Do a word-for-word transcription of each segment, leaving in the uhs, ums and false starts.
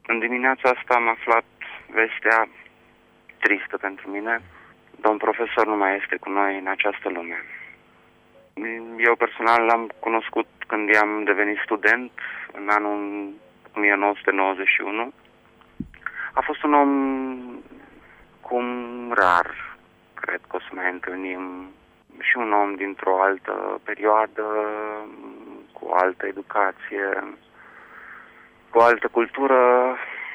În dimineața asta am aflat vestea tristă pentru mine. Domn profesor nu mai este cu noi în această lume. Eu personal l-am cunoscut când i-am devenit student, în anul o mie nouă sute nouăzeci și unu. A fost un om cum rar, cred că o să mai întâlnim, și un om dintr-o altă perioadă, cu o altă educație, cu o altă cultură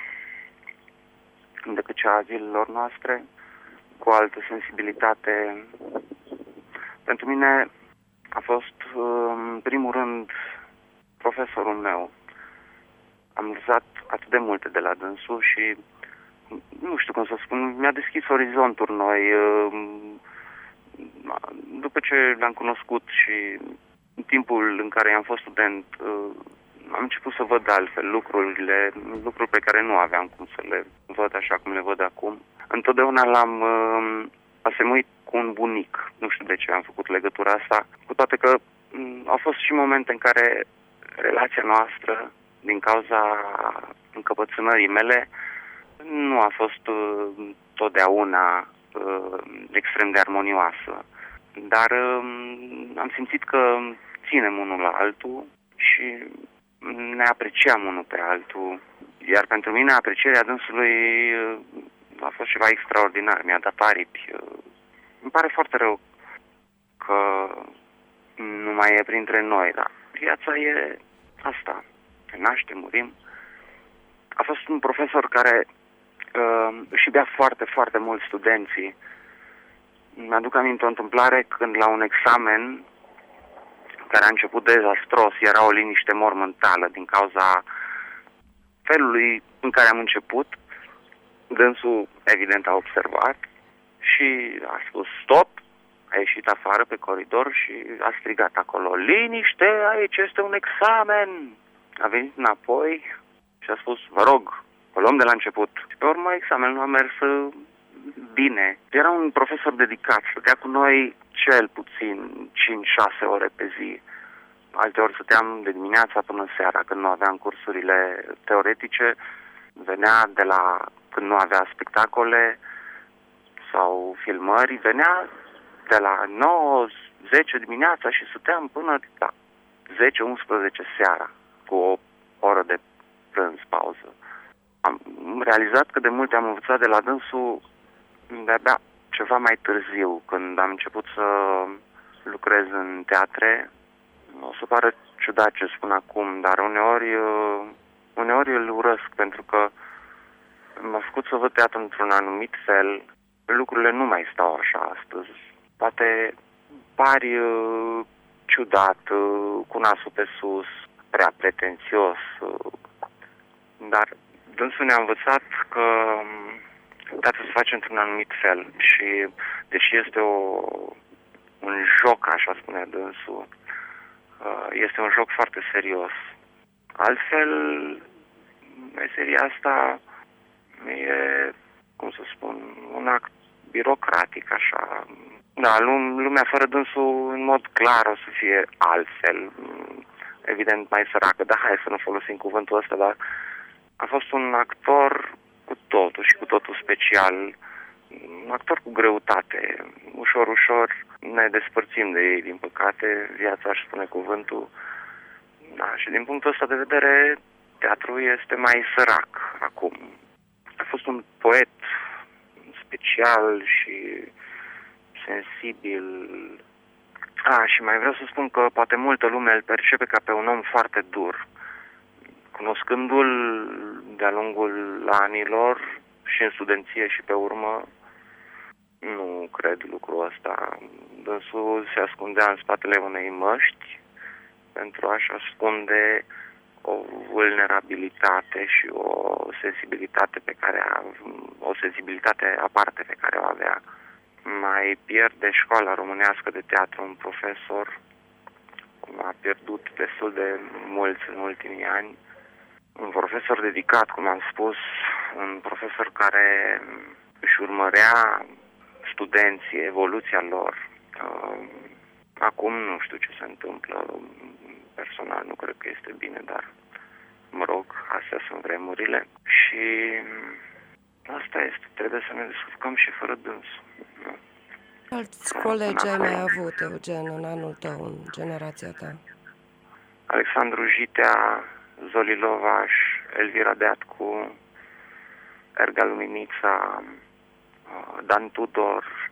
decât cea a zilelor noastre, cu o altă sensibilitate. Pentru mine a fost, în primul rând, profesorul meu. Am lăsat atât de multe de la dânsul și, nu știu cum să spun, mi-a deschis orizonturi noi. După ce l-am cunoscut și în timpul în care am fost student, am început să văd altfel lucrurile, lucruri pe care nu aveam cum să le văd așa cum le văd acum. Întotdeauna l-am asemuit cu un bunic. Nu știu de ce am făcut legătura asta, cu toate că au fost și momente în care relația noastră, din cauza încăpățânării mele, nu a fost uh, totdeauna uh, extrem de armonioasă. Dar uh, am simțit că ținem unul la altul și ne apreciam unul pe altul. Iar pentru mine aprecierea dânsului uh, a fost ceva extraordinar. Mi-a dat aripi. Uh, îmi pare foarte rău că nu mai e printre noi, dar viața e asta. Naștem, murim. A fost un profesor care uh, își iubea foarte, foarte mult studenții. Mi-aduc aminte o întâmplare când la un examen care a început dezastros, era o liniște mormântală din cauza felului în care am început. Dânsul, evident, a observat și a spus stop, a ieșit afară pe coridor și a strigat acolo: liniște, aici este un examen! A venit înapoi și a spus: vă rog, o luăm de la început. Și pe urmă examenul a mers bine. Era un profesor dedicat, stătea cu noi cel puțin cinci șase ore pe zi. Alteori stăteam de dimineața până seara când nu aveam cursurile teoretice. Venea de la când nu avea spectacole sau filmări, venea de la nouă zece dimineața și stăteam până la zece unsprezece seara, cu o oră de prânz, pauză. Am realizat că de multe am învățat de la dânsul de-abia ceva mai târziu, când am început să lucrez în teatre. O să pară ciudat ce spun acum, dar uneori, uneori îl urăsc, pentru că m-a făcut să văd teatru într-un anumit fel. Lucrurile nu mai stau așa astăzi. Poate pari uh, ciudat, uh, cu nasul pe sus, prea pretențios, uh, dar dânsul ne-a învățat că teatru se face într-un anumit fel și, deși este o, un joc, așa spune dânsul, uh, este un joc foarte serios. Altfel, meseria asta e, cum să spun, un act birocratic, așa. Da, lumea fără dânsul, în mod clar, o să fie altfel. Evident, mai săracă, dar hai să nu folosim cuvântul ăsta, dar a fost un actor cu totul și cu totul special. Un actor cu greutate. Ușor, ușor ne despărțim de ei, din păcate. Viața își spune cuvântul. Da, și din punctul ăsta de vedere, teatrul este mai sărac acum. A fost un poet special și sensibil. A, și mai vreau să spun că poate multă lume îl percepe ca pe un om foarte dur. Cunoscându-l de-a lungul anilor și în studenție și pe urmă, nu cred lucrul ăsta. Dânsul se ascundea în spatele unei măști pentru a-și ascunde o vulnerabilitate și o sensibilitate pe care a, o sensibilitate aparte pe care o avea. Mai pierde școala românească de teatru un profesor, cum a pierdut destul de mulți în ultimii ani. Un profesor dedicat, cum am spus, un profesor care își urmărea studenții, evoluția lor. Acum nu știu ce se întâmplă. Personal nu cred că este bine, dar mă rog, astea sunt vremurile. și asta este, trebuie să ne descurcăm și fără dânsul. Nu? Alți colegi ai mai avut, Eugen, în anul tău, în generația ta? Alexandru Jitea, Zoli Lovaș, Elvira Deatcu, Erga Luminița, Dan Tudor,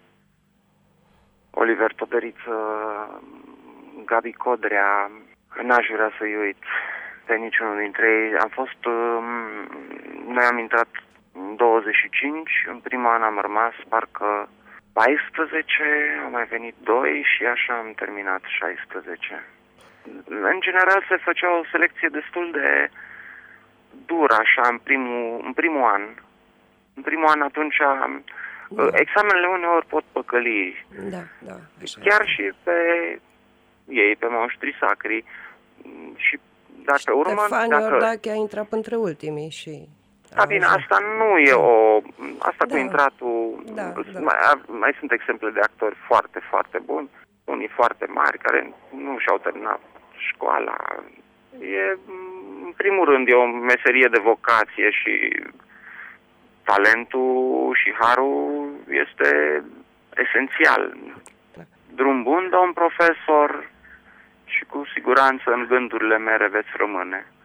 Oliver Todăriță, Gabi Codrea. N-aș vrea să-i uit pe niciunul dintre ei. Am fost, noi am intrat în douăzeci și cinci, în prima an am rămas parcă paisprezece, au mai venit doi și așa am terminat șaisprezece. În general se făcea o selecție destul de dură așa în primul, în primul an. În primul an atunci da. Examenele uneori pot păcăli. Da, da, așa chiar este. și pe ei, pe monștrii sacri. Și dacă urmă... Ștefan dacă... Iordache a intrat între ultimii și... Da, bine, asta nu e o... Asta da. cu intratul... Da, da. Mai, mai sunt exemple de actori foarte, foarte buni, unii foarte mari, care nu și-au terminat școala. E, în primul rând, e o meserie de vocație și talentul și harul este esențial. Da. Drum bun, domn profesor, și cu siguranță în gândurile mele veți rămâne.